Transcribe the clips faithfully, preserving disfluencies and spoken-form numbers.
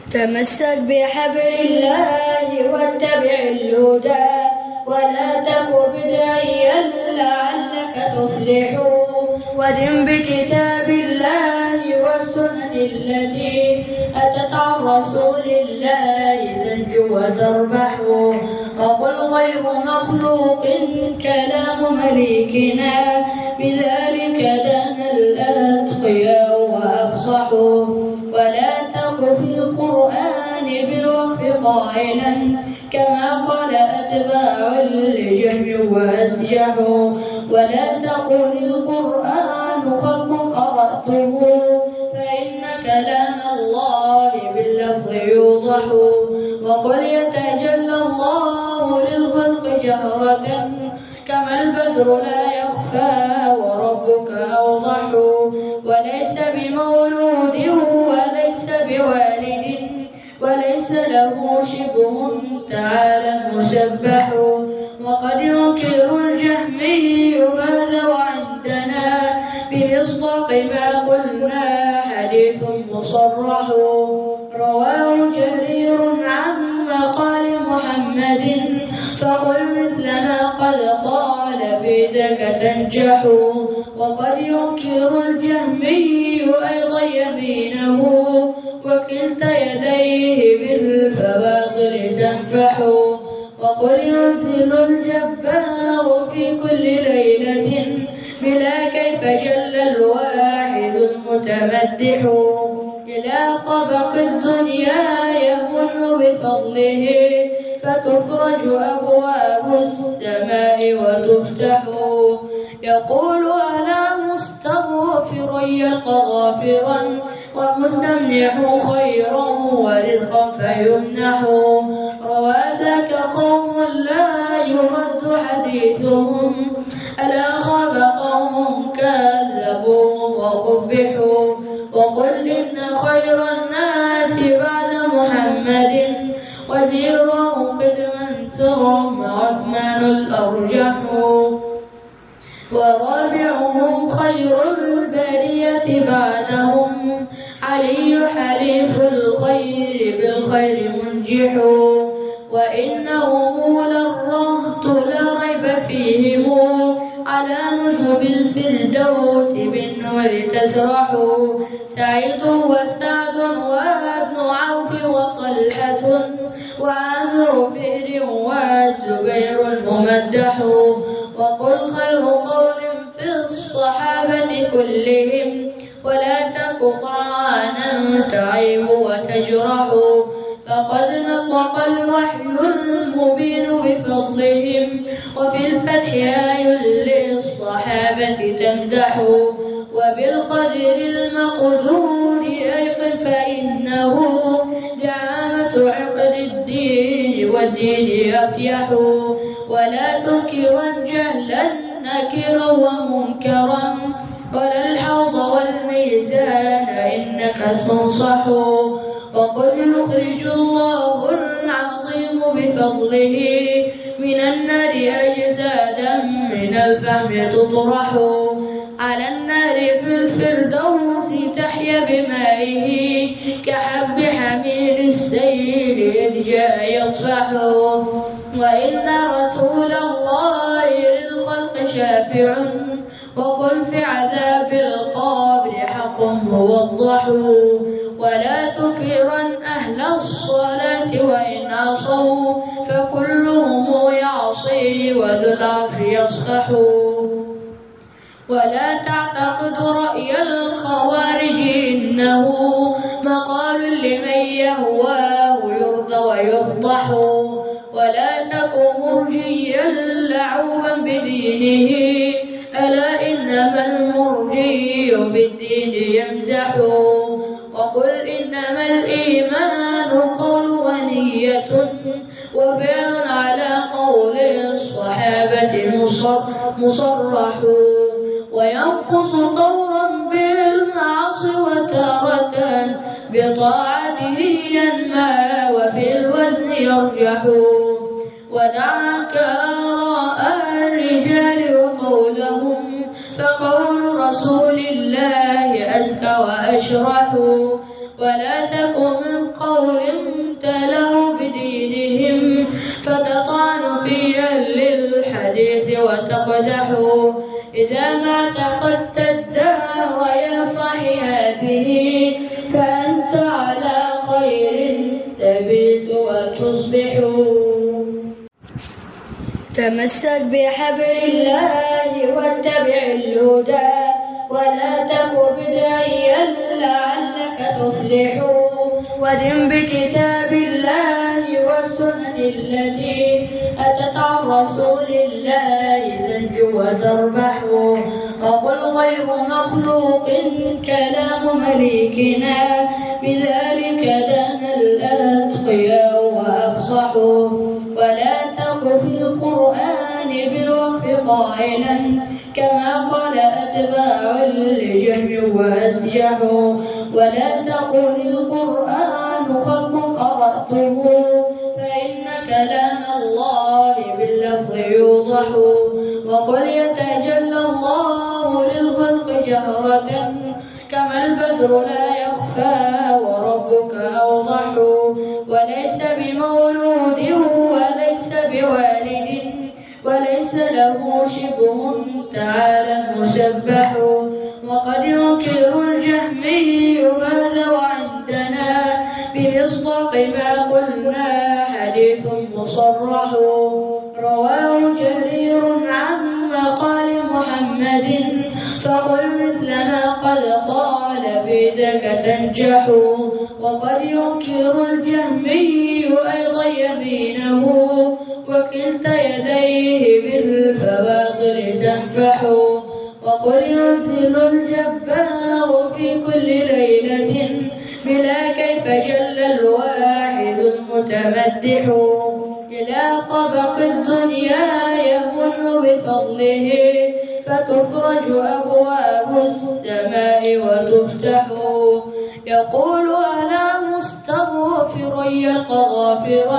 تمسك بحبل الله واتبع الهدى ولا تك بدعيا لعلك تفلح ودم بكتاب الله والسنة التي أتت عن رسول الله تنجو وتربح وقل غير مخلوق كلام مليكنا بذلك دان الأتقياء وأفصحوا ولا تق في القرآن بالوقف قائلا كما قال أتباع الجمع وأسجحوا ولا تقل القرآن خلق قرأته فإن كلام الله باللفظ يوضح وقل يتجلى الله للخلق جهرة كما البدر لا يخفى وربك أوضح وليس بمولود وليس بوالد وليس له شبه تعالى المسبح وقد ينكر الجهمي هذا وعندنا بمصداق ما قلنا حديث مصرح رواه جرير عن مقال محمد فقل مثل ما قد قال في ذاك تنجح وقد ينكر الجهمي أيضا يمينه وكلتا يديه بالفواضل تنفح وقل ينزل الجبار في كل ليلة بلا كيف جل الواحد المتمدح إلى طبق الدنيا يمن بفضله فتفرج أبواب السماء وتفتح يقول ألا مستغفر يلقى غافرا ومستمنح خيرا ورزقا فيمنح روى ذاك قوم لا يرد حديثهم ألا خاب قوم كذبوا وقبحوا وقل إن خير الناس بعد محمد وزيرهم قدمتهم عثمان الأرجح ورابعهم خير البرية بعدهم علي حليف الخير بالخير منجح وإنهم للرهط لا ريب فيهم على نجب الفردوس بالنور تسرح سعيد وسعد وابن عوف وطلحة وعامر فهر والزبير الممدح وقل خير قول في الصحابة كلهم ولا تك طعانا تعيب وتجرح فقد نطق الوحي المبين بفضلهم وفي الفتح آي للصحابة تمدح وبالقدر المقدور أيقن فإنه دعامة عقد الدين والدين أفيح ولا تنكرا جهلا نكرا ومنكرا ولا الحوض والميزان إنك تنصح وقل يخرج الله العظيم بفضله من النار أجسادا من الفهم تطرح على النار في الفردوس تحيا بمائه كحب حميل السيل إذ جاء يطفح وإن رسول الله للخلق شافع وقل في عذاب القبر حق موضح ولا تكفرن أهل الصلاة وإن عصوا فكلهم يعصي وذو العفو يصفح ولا تعتقد رأي الخوارج إنه مقال لمن يهواه يرضى ويفضح ولا تك مرجيا لعوبا بدينه ألا إنما المرجي بالدين يمزح وقل إنما الإيمان قول ونية وفعل على قول الصحابة مصرح وينقص طورا بالمعاصي وتارة بطاعته ينمى وفي الوزن يرجح ودعك آراء الرجال وقولهم فقول رسول الله أزكى وأشرح ولا تك من قول تله بدينهم فتطعن في أهل الحديث وتقدحوا إذا ما اعتقدت الدهر يا صاحي هذه فأنت على خير تبيت وتصبح. تمسك بحبل الله واتبع الهدى ولا تك بدعيا لعلك تفلح ودم بكتاب الله والسنن التي أتت عن رسول الله تنجو وتربح وقل غير مخلوق كلام مليكنا بذلك دان الأتقياء وأفصحوا ولا تق في القرآن بالوقف قائلا كما قال أتباع الجمع وأسجحوا ولا تقل القرآن خلق قرأته فإن كلام الله باللفظ يوضح وقل يتجلى الله للخلق جهرة كما البدر لا يخفى وربك أوضح وليس بمولود وليس بوالد وليس له شبه تعالى المسبح وقد ينكر الجهمي هذا وعندنا بمصداق ما قلنا حديث مصرح رواه جرير عن مقال محمد فقل مثل ما قد قال في ذاك تنجح وقد ينكر الجهمي أيضا يمينه وكلتا يديه بالفواصل تنفح وقل ينزل الجبار في كل ليلة بلا كيف جل الواحد المتمدح إلى طبق الدنيا يمن بفضله فتفرج أبواب السماء وتفتح يقول ألا مستغفر يلقى غافرا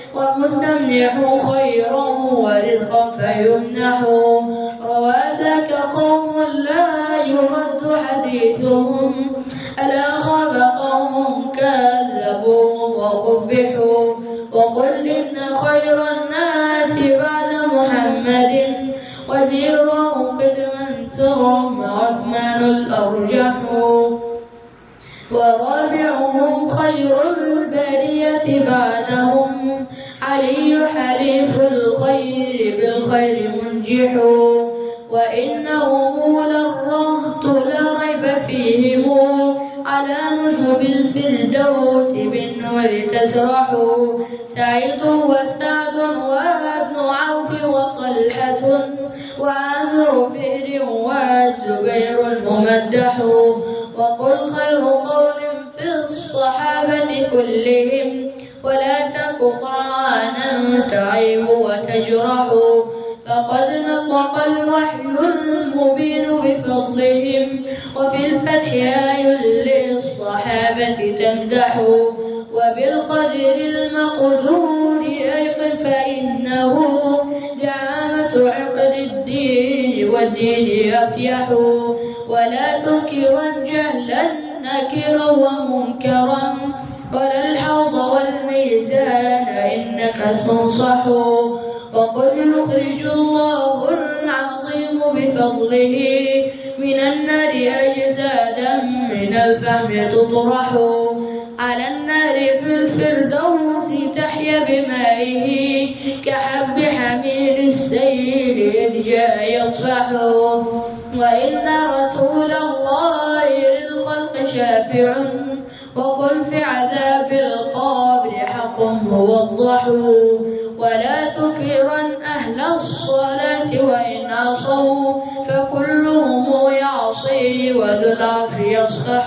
ومستمنح خيرا ورزقا فيمنح روى ذاك قوم لا يرد حديثهم ألا خاب قوم كذبوا وقبحوا وقل إن خير الناس بعد محمد وزيرهم قدما ثم عثمان الأرجح ورابعهم خير البرية بعدهم علي حليف الخير بالخير منجح وإنهم للرهط لا ريب فيهم على نجوم الفردوس بالنور تسرح سعيد وسعد وابن عوف وطلحة وعامر فهر والزبير الممدح وقل خير قول في الصحابة كلهم ولا تك طعانا تعيب وتجرح فقد نطق الوحي المبين بفضلهم وفي الفتح آي للصحابة تمدح وبالقدر المقدور أيقن فإنه دعامة عقد الدين والدين أفيح ولا تنكرا جهلا نكرا ومنكرا ولا الحوض والميزان إنك تنصح وقل يخرج الله العظيم بفضله من النار أجسادا من الفهم تطرح على النار في الفردوس تحيا بمائه كحب حميل السيل إذ جاء يطفح وإن رسول الله للخلق شافع وقل في عذاب القبر حق موضح ولا تكفرن أهل الصلاة وإن عصوا فكلهم يعصي وذو العرش يصفح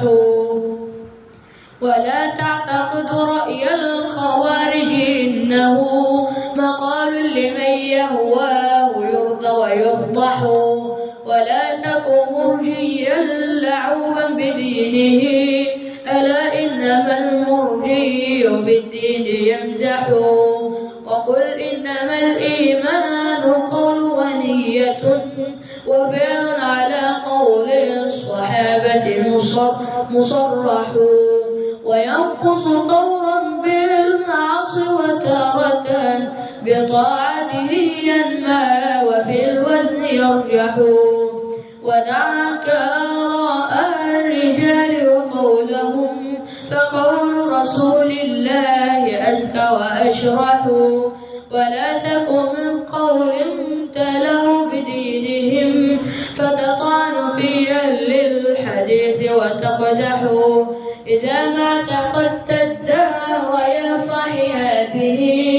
ولا تعتقد رأي الخوارج إنه مقال لمن يهواه يرضى ويفضح ولا تك مرجيا لعوبا بدينه ألا إنما المرجي بالدين يمزح وقل إنما الإيمان قول ونية وفعل على قول الصحابة مصرح وينقل مطوعا بالمعاصي وتارة بطاعته ينمى وفي الوزن يرجح ودعك آراء الرجال وقولهم فقول رسول الله أزكى وأشرح ولا تكن من قول تله بدينهم فتطعن في أهل الحديث وتقدح إذا ما اعتقدت الدهر يا صحي هذه